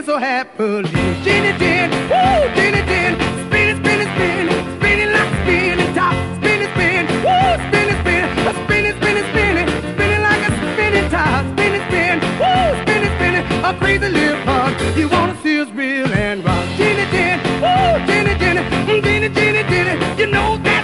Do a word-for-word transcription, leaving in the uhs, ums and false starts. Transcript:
so happily. Jenny Jen, woo, Jenny Jen, spinning, spinning, spinning, spinning like a spinning top. Spinning, spin, woo, spinning, spin, a spinning, spinning, spinning, spinning like a spinning top. Spinning, spin, woo, spinning, spinning, a crazy little heart. You wanna see us real and rock. Jenny Jen, woo, Jenny Jenny, Jenny Jenny Jenny, you know that.